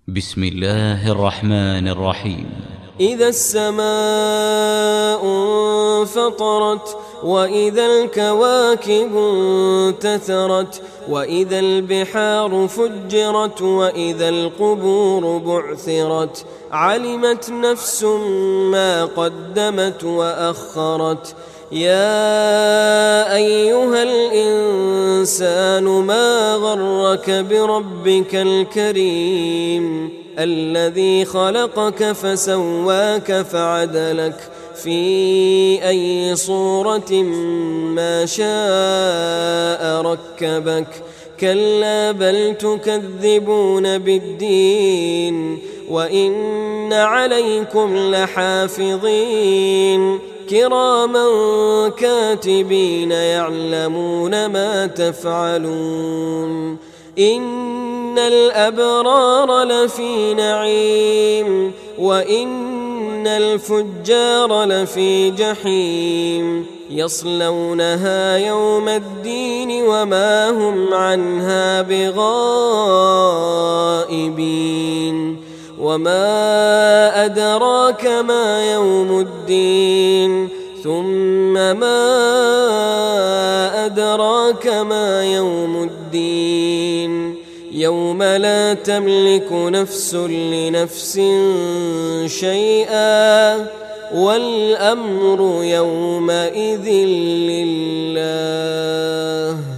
بسم الله الرحمن الرحيم. إذا السماء انفطرت وإذا الكواكب انتثرت وإذا البحار فجرت وإذا القبور بعثرت علمت نفس ما قدمت وأخرت. يا أيها الإنسان ما غرك بربك الكريم الذي خلقك فسواك فعدلك في أي صورة ما شاء ركبك. كلا بل تكذبون بالدين وإن عليكم لحافظين كراما كاتبين يعلمون ما تفعلون. إن الأبرار لفي نعيم وإن الفجار لفي جحيم يصلونها يوم الدين وما هم عنها بغائبين. وما أدراك ما يوم الدين ثم ما أدراك ما يوم الدين يوم لا تملك نفس لنفس شيئا والأمر يومئذ لله.